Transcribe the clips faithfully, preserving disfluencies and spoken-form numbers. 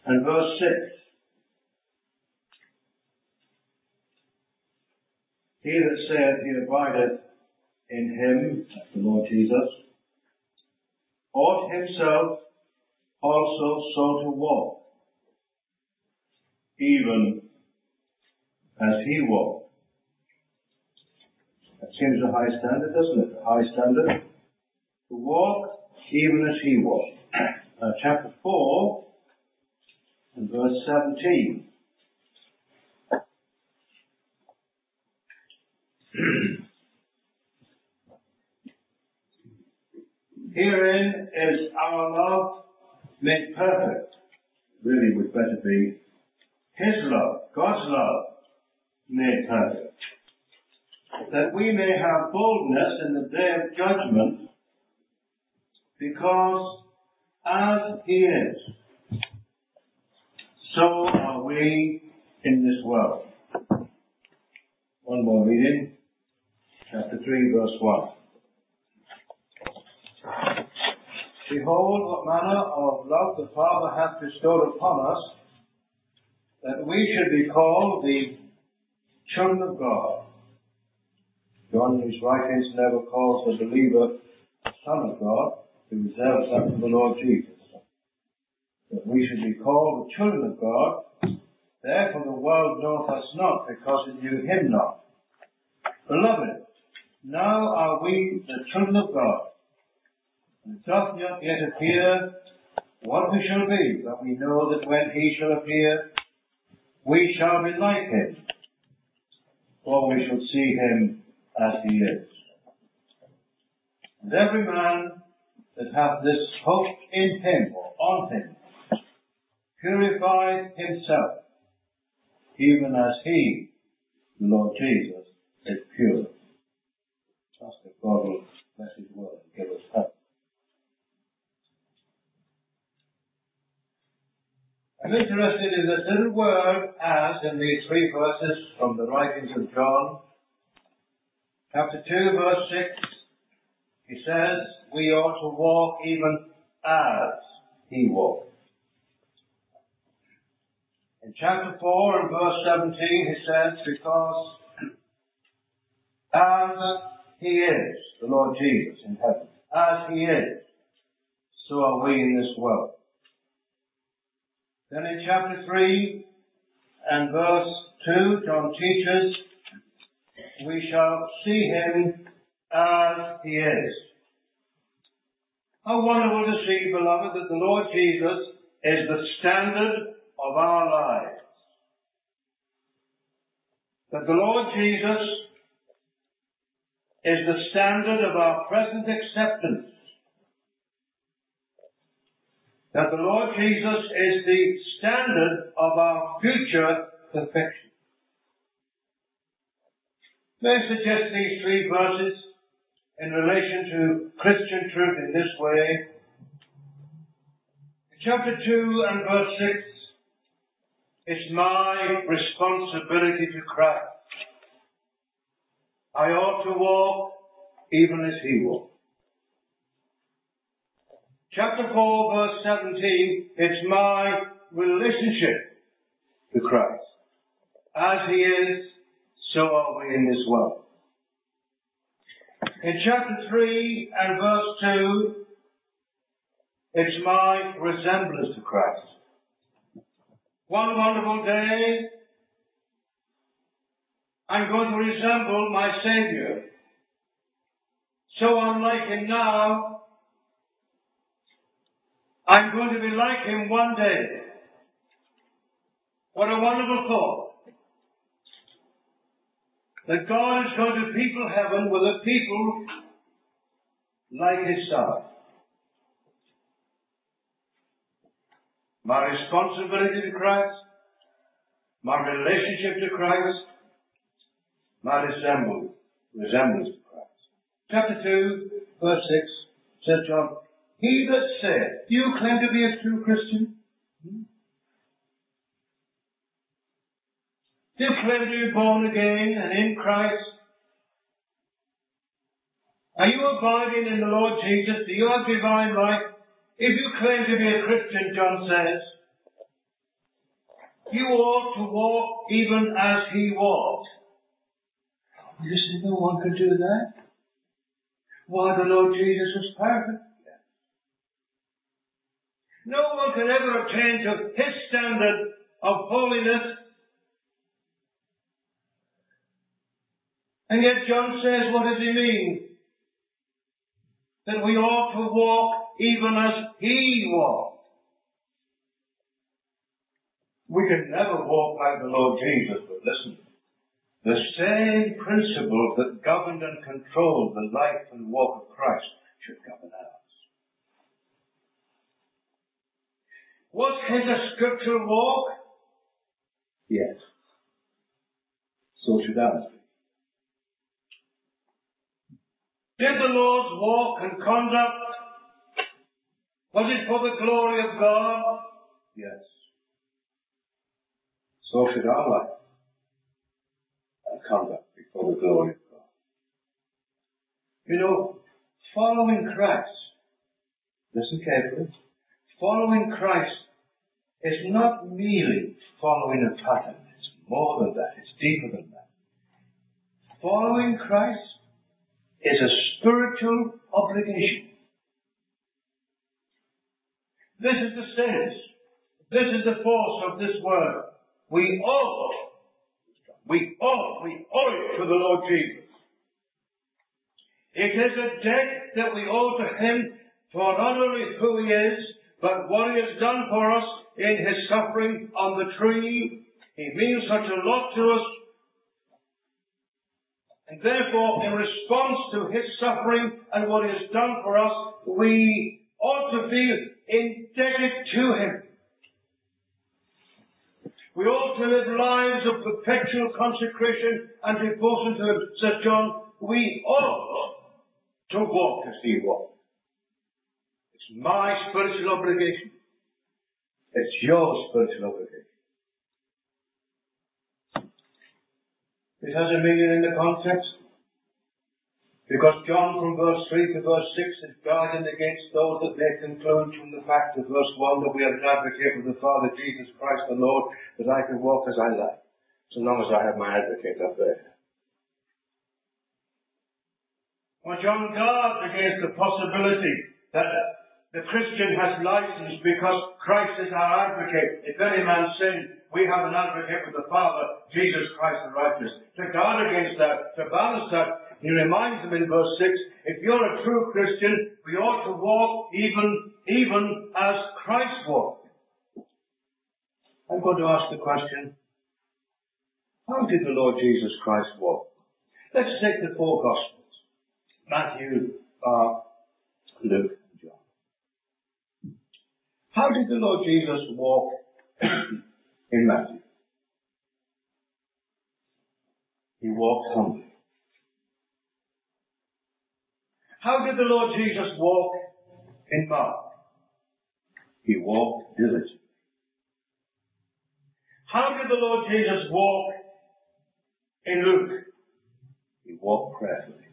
and verse six. He that saith he abideth in him, that's the Lord Jesus, ought himself also so to walk, even as he walked. That seems a high standard, doesn't it? A high standard. To walk even as he walked. Uh, chapter four and verse seventeen. Herein is our love made perfect. Really would better be his love, God's love, made perfect. That we may have boldness in the day of judgment, because as he is, so are we in this world. One more reading. Chapter three, verse one. Behold, what manner of love the Father hath bestowed upon us, that we should be called the children of God. John, in his writings, never calls the believer son of God. He reserves that for the Lord Jesus. That we should be called the children of God. Therefore the world knoweth us not, because it knew him not. Beloved, now are we the children of God. And it doth not yet appear what we shall be, but we know that when he shall appear, we shall be like him, for we shall see him as he is. And every man that hath this hope in him, or on him, purifies himself, even as he, the Lord Jesus, is pure. Trust that God will bless his word and give us help. I'm interested in this little word as in these three verses from the writings of John. Chapter two, verse six, he says, we ought to walk even as he walked. In chapter four and verse seventeen, he says, because as he is, the Lord Jesus in heaven, as he is, so are we in this world. Then in chapter three and verse two, John teaches, we shall see him as he is. How wonderful to see, beloved, that the Lord Jesus is the standard of our lives. That the Lord Jesus is the standard of our present acceptance. That the Lord Jesus is the standard of our future perfection. May I suggest these three verses in relation to Christian truth in this way? In chapter two and verse six, it's my responsibility to Christ. I ought to walk even as he walked. Chapter four, verse seventeen, it's my relationship to Christ. As he is, so are we in this world. In chapter three and verse two, it's my resemblance to Christ. One wonderful day, I'm going to resemble my Savior. So unlike him now, I'm going to be like him one day. What a wonderful thought. That God is going to people heaven with a people like his Son. My responsibility to Christ, my relationship to Christ, my resemblance, resemblance to Christ. Chapter two, verse six, says John, he that said, do you claim to be a true Christian? Hmm? Do you claim to be born again and in Christ? Are you abiding in the Lord Jesus? Do you have divine life? If you claim to be a Christian, John says, you ought to walk even as he walked. You say no one could do that? Why, the Lord Jesus was perfect. No one can ever attain to his standard of holiness. And yet John says, what does he mean? That we ought to walk even as he walked. We can never walk like the Lord Jesus, but listen. The same principles that governed and controlled the life and walk of Christ should govern ours. Was his a scriptural walk? Yes. So should ours be. Did the Lord's walk and conduct, was it for the glory of God? Yes. So should our life and conduct be for the glory of God. You know, following Christ, listen carefully, following Christ is not merely following a pattern. It's more than that. It's deeper than that. Following Christ is a spiritual obligation. This is the sense, this is the force of this word. We owe, we owe, we owe it to the Lord Jesus. It is a debt that we owe to him for not only who he is, but what he has done for us in his suffering on the tree. He means such a lot to us. And therefore, in response to his suffering and what he has done for us, we ought to be indebted to him. We ought to live lives of perpetual consecration and devotion to him. Says John, we ought to walk as he walked. It's my spiritual obligation. It's your spiritual obligation. It has a meaning in the context. Because John from verse three to verse six is guarding against those that may conclude from the fact of verse one that we have an advocate with the Father, Jesus Christ the Lord, that I can walk as I like, so long as I have my advocate up there. Well, John guards against the possibility that the Christian has license because Christ is our advocate. If any man sin, we have an advocate with the Father, Jesus Christ the righteous. To guard against that, to balance that, he reminds them in verse six, if you're a true Christian, we ought to walk even, even as Christ walked. I'm going to ask the question, how did the Lord Jesus Christ walk? Let's take the four Gospels. Matthew, Mark, Luke, and John. How did the Lord Jesus walk in Matthew? He walked humbly. How did the Lord Jesus walk in Mark? He walked diligently. How did the Lord Jesus walk in Luke? He walked prayerfully.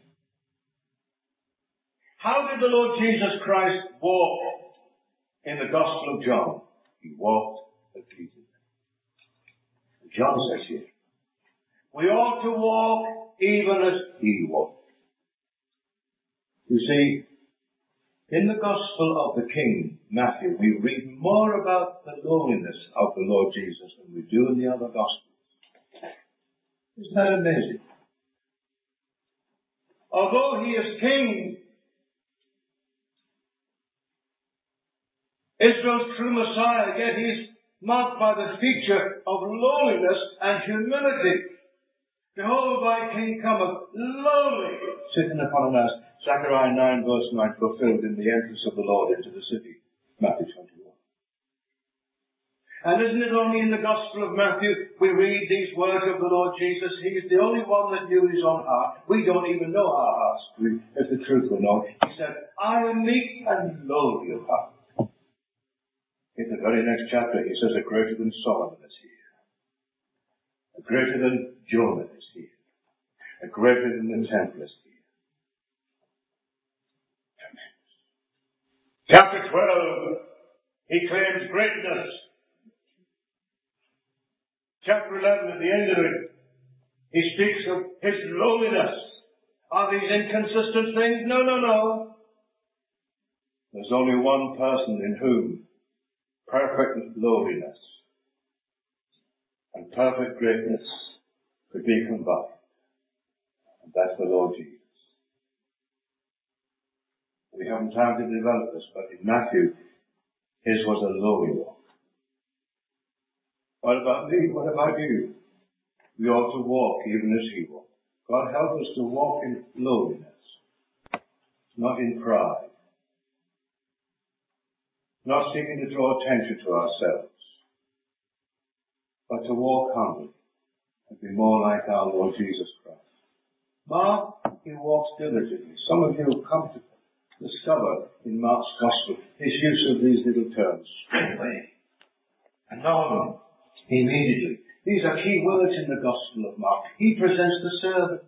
How did the Lord Jesus Christ walk in the Gospel of John? He walked obediently. John says here, we ought to walk even as he walked. You see, in the Gospel of the King, Matthew, we read more about the lowliness of the Lord Jesus than we do in the other Gospels. Isn't that amazing? Although he is King, Israel's true Messiah, yet he is marked by the feature of lowliness and humility. Behold, thy King cometh, lowly, sitting upon an ass. Zechariah nine verse nine, fulfilled in the entrance of the Lord into the city. Matthew twenty-one. And isn't it only in the Gospel of Matthew we read these words of the Lord Jesus? He is the only one that knew his own heart. We don't even know our hearts, if the truth were known. He said, I am meek and lowly of heart. In the very next chapter he says, a greater than Solomon is here. A greater than Jonah is here. A greater than the temple is here. Chapter twelve, he claims greatness. Chapter eleven, at the end of it, he speaks of his lowliness. Are these inconsistent things? No, no, no. There's only one person in whom perfect lowliness and perfect greatness could be combined. And that's the Lord Jesus. We haven't time to develop this, but in Matthew, his was a lowly walk. What about me? What about you? We ought to walk even as he walked. God help us to walk in lowliness, not in pride, not seeking to draw attention to ourselves, but to walk humbly and be more like our Lord Jesus Christ. Mark, he walks diligently. Some of you have come to discover in Mark's Gospel his use of these little terms. Straightway, anon, immediately. These are key words in the Gospel of Mark. He presents the servant.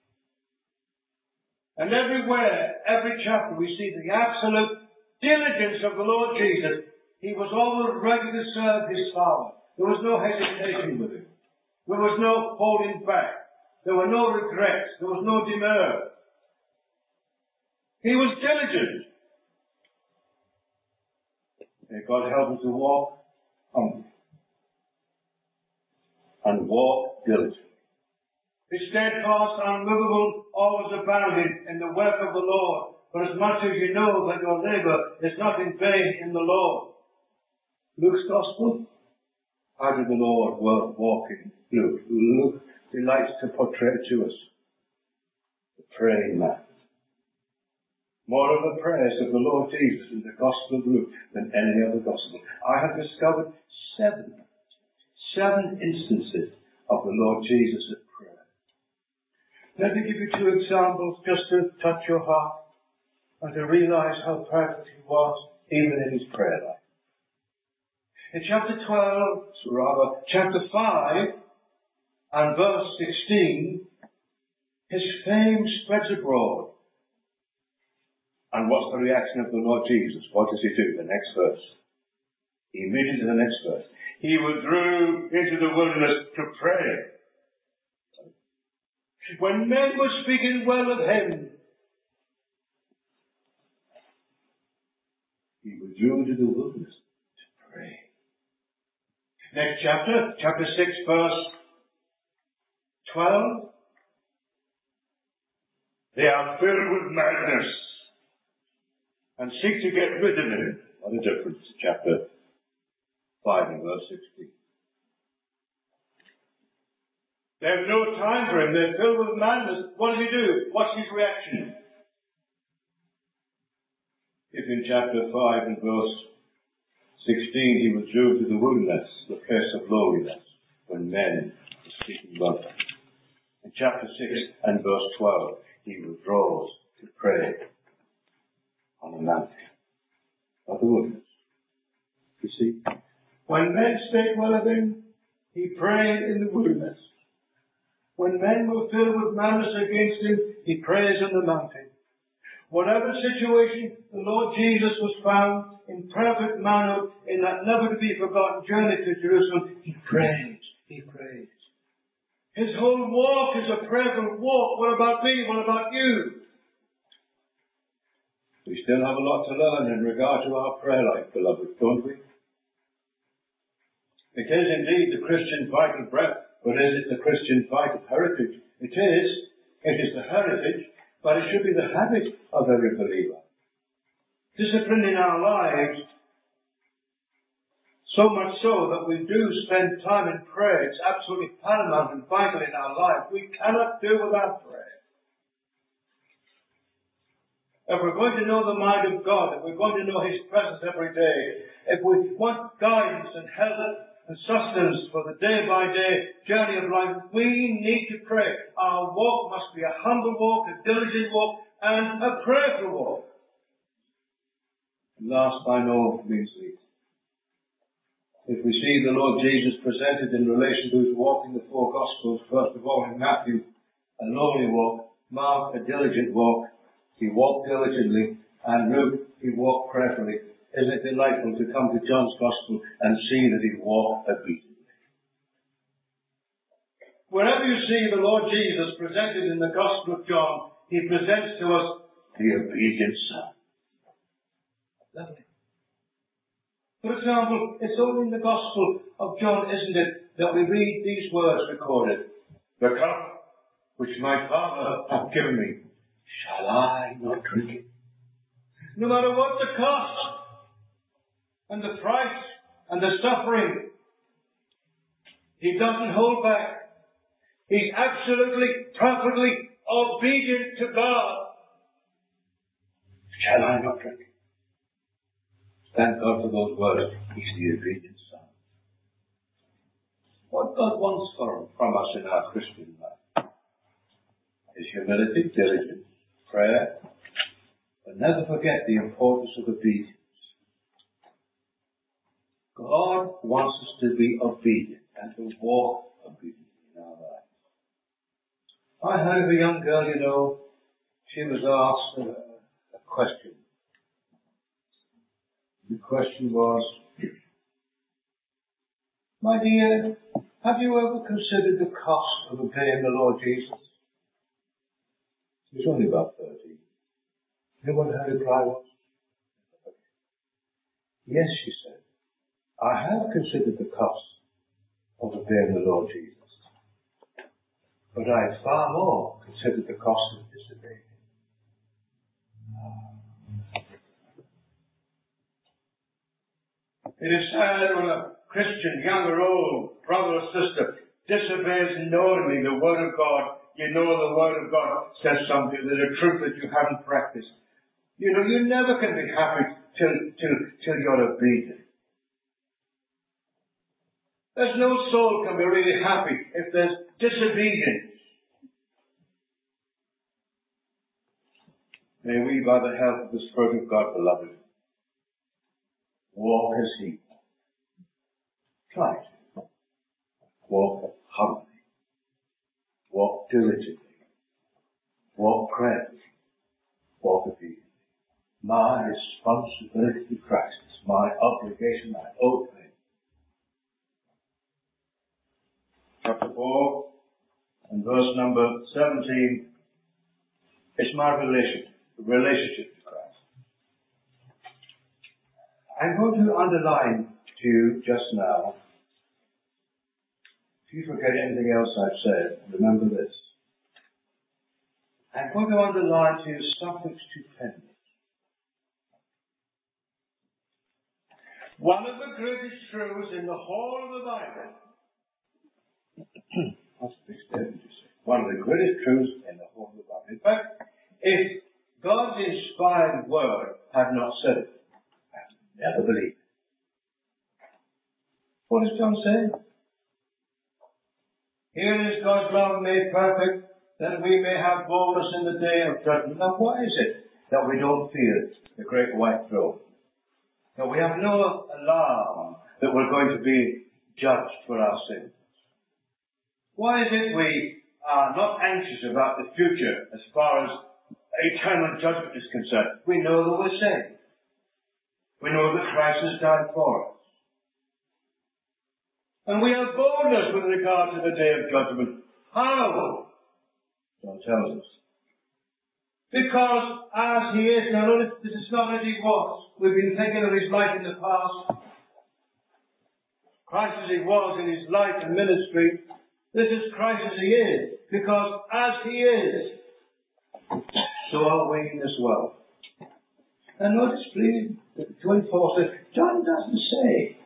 And everywhere, every chapter, we see the absolute diligence of the Lord Jesus. He was always ready to serve his Father. There was no hesitation with him. There was no holding back. There were no regrets. There was no demur. He was diligent. May God help us to walk humbly and walk diligently. Be steadfast and unmovable, always abounding in the work of the Lord. For as much as you know that your labour is not in vain in the Lord. Luke's Gospel. How did the Lord walk in Luke? Luke delights to portray to us the praying man. More of the prayers of the Lord Jesus in the Gospel of Luke than any other Gospel. I have discovered seven, seven instances of the Lord Jesus at prayer. Let me give you two examples just to touch your heart and to realize how perfect he was even in his prayer life. In chapter twelve, rather, chapter five and verse sixteen, his fame spreads abroad. And what's the reaction of the Lord Jesus? What does he do? The next verse. Immediately the next verse. He withdrew into the wilderness to pray. When men were speaking well of him, he withdrew into the wilderness to pray. Next chapter, chapter six, verse twelve. They are filled with madness and seek to get rid of him. What a difference, chapter five and verse sixteen. They have no time for him. They're filled with madness. What does he do? What's his reaction? If in chapter five and verse sixteen he withdrew to the wilderness, the place of lowliness, when men were speaking well of him. In chapter six and verse twelve, he withdraws to pray on the mountain of the wilderness. You see, when men spake well of him, he prayed in the wilderness. When men were filled with madness against him, he prays on the mountain. Whatever situation, the Lord Jesus was found in perfect manner in that never to be forgotten journey to Jerusalem. He prays, he prays. His whole walk is a prayerful walk. What about me? What about you? We still have a lot to learn in regard to our prayer life, beloved, don't we? It is indeed the Christian vital breath, but is it the Christian vital heritage? It is. It is the heritage, but it should be the habit of every believer. Discipline in our lives, so much so that we do spend time in prayer. It's absolutely paramount and vital in our life. We cannot do without prayer. If we're going to know the mind of God, if we're going to know his presence every day, if we want guidance and help and sustenance for the day-by-day journey of life, we need to pray. Our walk must be a humble walk, a diligent walk, and a prayerful walk. And last by no means least, if we see the Lord Jesus presented in relation to his walk in the four Gospels, first of all in Matthew, a lowly walk, Mark, a diligent walk, he walked diligently, and Luke, he walked prayerfully. Isn't it delightful to come to John's Gospel and see that he walked obediently? Wherever you see the Lord Jesus presented in the Gospel of John, he presents to us the obedient Son. Lovely. For example, it's only in the Gospel of John, isn't it, that we read these words recorded. The cup which my Father hath given me, shall I not drink it? No matter what the cost, and the price, and the suffering, he doesn't hold back. He's absolutely, perfectly obedient to God. Shall I not drink it? Thank God for those words. He's the obedient Son. What God wants from, from us in our Christian life is humility, diligence, prayer, but never forget the importance of obedience. God wants us to be obedient and to walk obediently in our lives. I heard of a young girl, you know, she was asked a, a question. The question was, my dear, have you ever considered the cost of obeying the Lord Jesus? She was only about thirteen. You know what her reply was? Yes, she said, I have considered the cost of obeying the Lord Jesus. But I far more considered the cost of disobeying him. It is sad when a Christian, young or old, brother or sister, disobeys knowingly the Word of God. You know the Word of God says something, there's a truth that you haven't practiced. You know, you never can be happy till, till, till you're obedient. There's no soul can be really happy if there's disobedience. May we, by the help of the Spirit of God, beloved, walk as he walked. Try to. Walk humbly. Walk diligently. Walk prayerfully. Walk obediently. My responsibility to Christ is my obligation, my oath to him. Chapter four and verse number seventeen is my relationship, relationship to Christ. I'm going to underline to you just now, if you forget anything else I've said, remember this. I'm going to underline to you something stupendous. One of the greatest truths in the whole of the Bible. That's a big statement, you say. One of the greatest truths in the whole of the Bible. In fact, if God's inspired word had not said it, I would never believe it. What does John say? Here is God's love made perfect, that we may have boldness in the day of judgment. Now, why is it that we don't fear the great white throne? That we have no alarm that we're going to be judged for our sins? Why is it we are not anxious about the future as far as eternal judgment is concerned? We know that we're saved. We know that Christ has died for us. And we have boldness with regard to the day of judgment. How? John tells us. Because as he is, now notice this is not as he was. We've been thinking of his life in the past. Christ as he was in his life and ministry. This is Christ as he is. Because as he is, so are we as well. And notice please, twenty-four says, John doesn't say,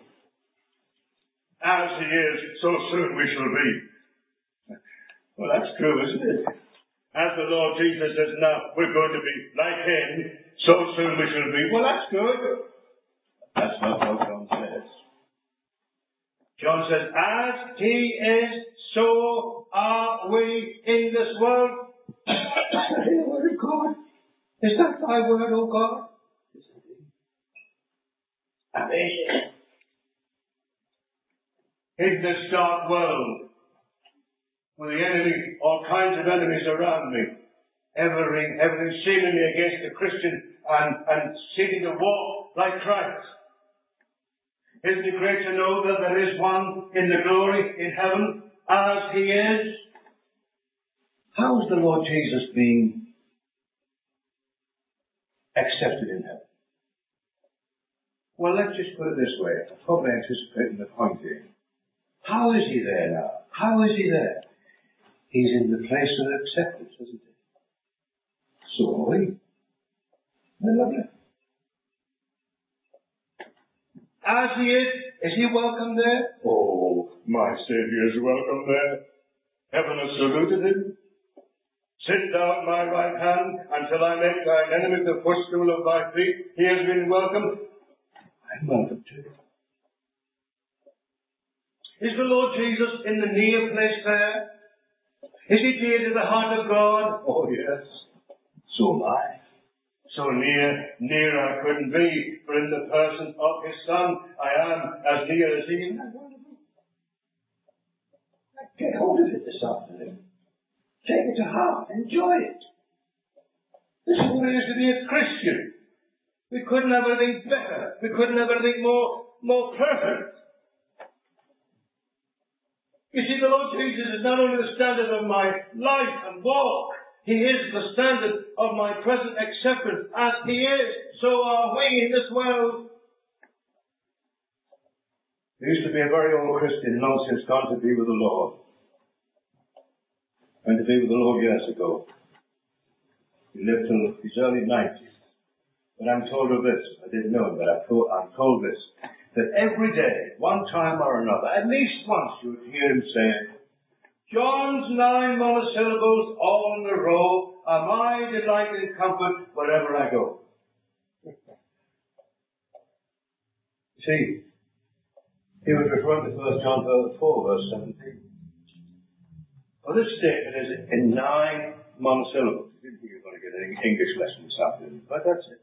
as he is, so soon we shall be. Well, that's true, isn't it? As the Lord Jesus says, now we're going to be like him, so soon we shall be. Well, that's good. That's not what John says. John says, as he is, so are we in this world. The word of God. Is that thy word, O God? Yes, indeed. Amazing. In this dark world, with the enemy, all kinds of enemies around me, everything, everything seemingly against the Christian and, and seeking to walk like Christ. Isn't it great to know that there is one in the glory in heaven as he is? How is the Lord Jesus being accepted in heaven? Well, let's just put it this way. I'm probably anticipating the point here. How is he there now? How is he there? He's in the place of acceptance, isn't he? So are we. Isn't it lovely? As he is, is he welcome there? Oh, my Saviour is welcome there. Heaven has saluted him. Sit thou at my right hand until I make thine enemy the footstool of thy feet. He has been welcomed. I'm welcome too. Is the Lord Jesus in the near place there? Is he dear to the heart of God? Oh, yes. So am I. So near, near I couldn't be, for in the person of his Son, I am as near as he is. Get hold of it this afternoon. Take it to heart. Enjoy it. This is what it is to be a Christian. We couldn't have anything better. We couldn't have anything more, more perfect. You see, the Lord Jesus is not only the standard of my life and walk, he is the standard of my present acceptance. As he is, so are we in this world. There used to be a very old Christian long since gone to be with the Lord. Went to be with the Lord years ago. He lived till his early nineties. But I'm told of this. I didn't know it, but I'm told, I'm told this. That every day, one time or another, at least once you would hear him say, John's nine monosyllables all in a row are my delight and comfort wherever I go. See, he was referring to First John four, verse seventeen. Well, this statement is in nine monosyllables. You didn't think you were going to get an English lesson this afternoon, but that's it.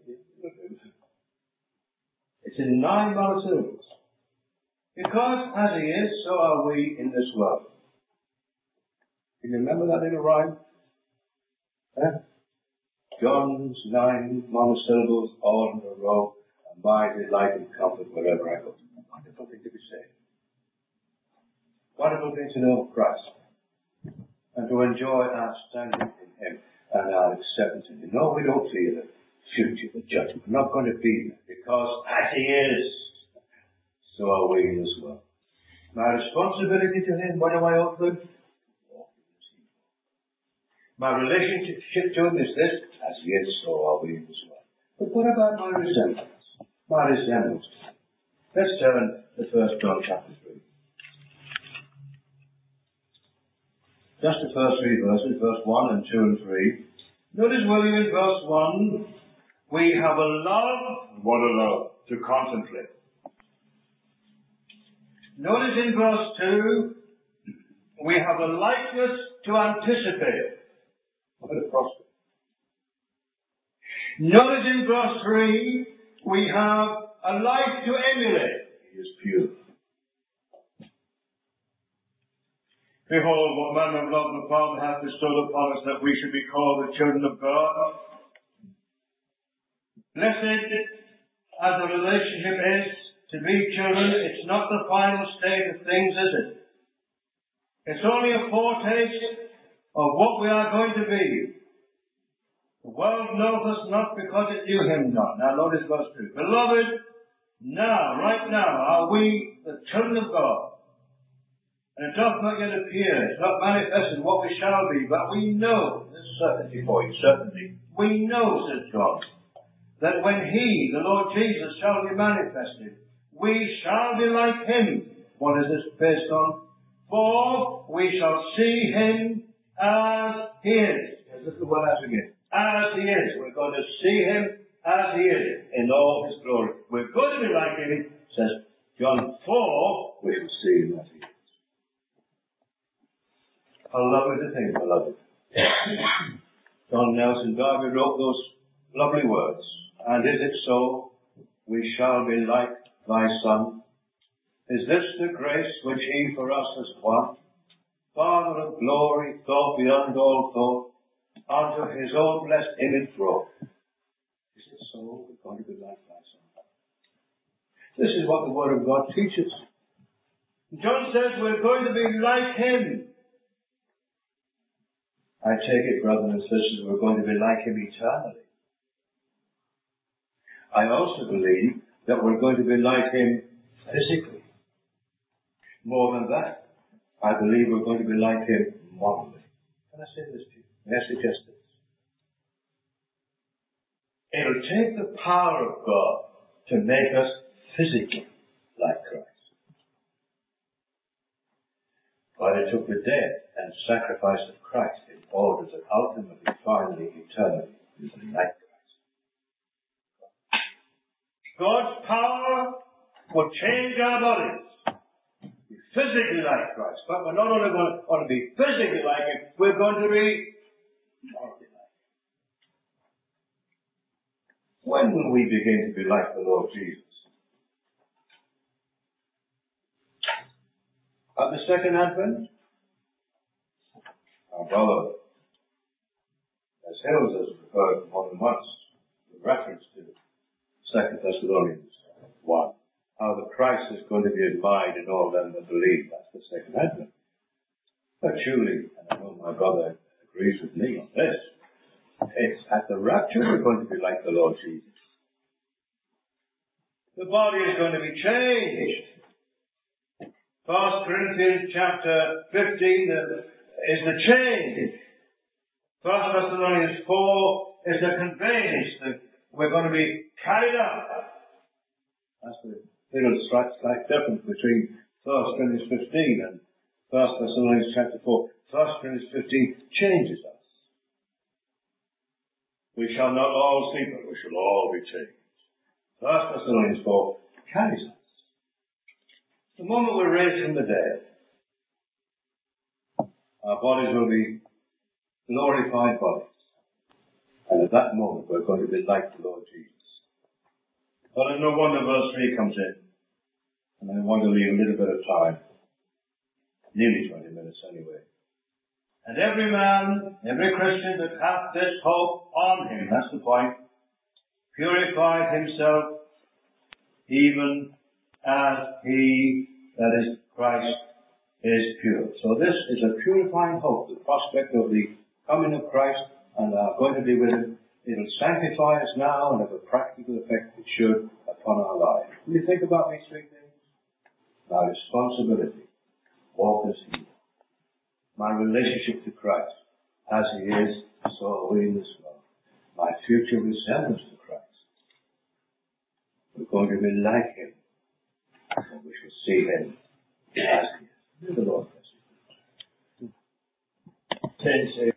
It's in nine monosyllables. Because as he is, so are we in this world. Can you remember that little rhyme? Huh? John's nine monosyllables all in a row, and my delight and comfort wherever I go. Wonderful thing to be said. Wonderful thing to know Christ. And to enjoy our standing in him and our acceptance in him. No, we don't fear the future, the judgment. We're not going to be there because as he is, so are we in this world. My responsibility to him, what do I owe to him? My relationship to him is this, as he is, so are we in this world. But what about my resemblance? My resemblance to him. Let's turn to First John chapter three. Just the first three verses, verse one and two and three. Notice, will you, in verse one, we have a love. What a love to contemplate. Notice in verse two, we have a likeness to anticipate. What a prospect. Notice in verse three, we have a life to emulate. He is pure. Behold, what manner of love the Father hath bestowed upon us, that we should be called the children of God. Blessed as the relationship is to be children, it's not the final state of things, is it? It's only a foretaste of what we are going to be. The world knoweth us not because it knew him not. Now notice verse two. Beloved, now, right now, are we the children of God? And it doth not yet appear, it's not manifested what we shall be, but we know, this is certainty for you, certainty. We know, says John, that when he, the Lord Jesus, shall be manifested, we shall be like him. What is this based on? For we shall see him as he is. Yes, this is the word as again. As he is. We're going to see him as he is in all his glory. We're going to be like him, says John four, we shall see him as he is. How lovely to think, beloved. John Nelson Darby wrote those lovely words. And is it so? We shall be like thy Son. Is this the grace which he for us has won? Father of glory, thought beyond all thought, unto his own blessed image brought. Is it so? We're going to be like thy Son. This is what the Word of God teaches. John says we're going to be like him. I take it, brothers and sisters, we're going to be like him eternally. I also believe that we're going to be like him physically. More than that, I believe we're going to be like him morally. Can I say this to you? May I suggest this? It'll take the power of God to make us physically like Christ. But it took the death and sacrifice of Christ in order to ultimately, finally, eternally, be like Christ. God's power will change our bodies. Be physically like Christ. But we're not only going to be physically like him, we're going to be morally like him. When will we begin to be like the Lord Jesus? At the second advent? Our brother, as Hills has referred more than once, with reference to Second Thessalonians one, how the Christ is going to be admired in all them that believe. That's the second advent. But surely, and I know my brother agrees with me on this, it's at the rapture we're going to be like the Lord Jesus. The body is going to be changed. First Corinthians chapter fifteen is the change. First Thessalonians four is the conveyance that we're going to be carried up. That's the little slight, slight difference between First Corinthians fifteen and First Thessalonians chapter four. First Corinthians fifteen changes us. We shall not all sleep, but we shall all be changed. First Thessalonians four carries us. The moment we're raised from the dead, our bodies will be glorified bodies. And at that moment, we're going to be like the Lord Jesus. Well, there's no wonder verse three comes in. And I want to leave a little bit of time. Nearly twenty minutes anyway. And every man, every Christian that hath this hope on him, that's the point, purified himself even as he, that is Christ, is pure. So this is a purifying hope, the prospect of the coming of Christ and our going to be with him. It'll sanctify us now and have a practical effect it should upon our lives. When you think about these three things, my responsibility, walk as he is. My relationship to Christ, as he is, so are we in this world. My future resemblance to Christ. We're going to be like him. And we shall see him as he is. May the Lord bless you.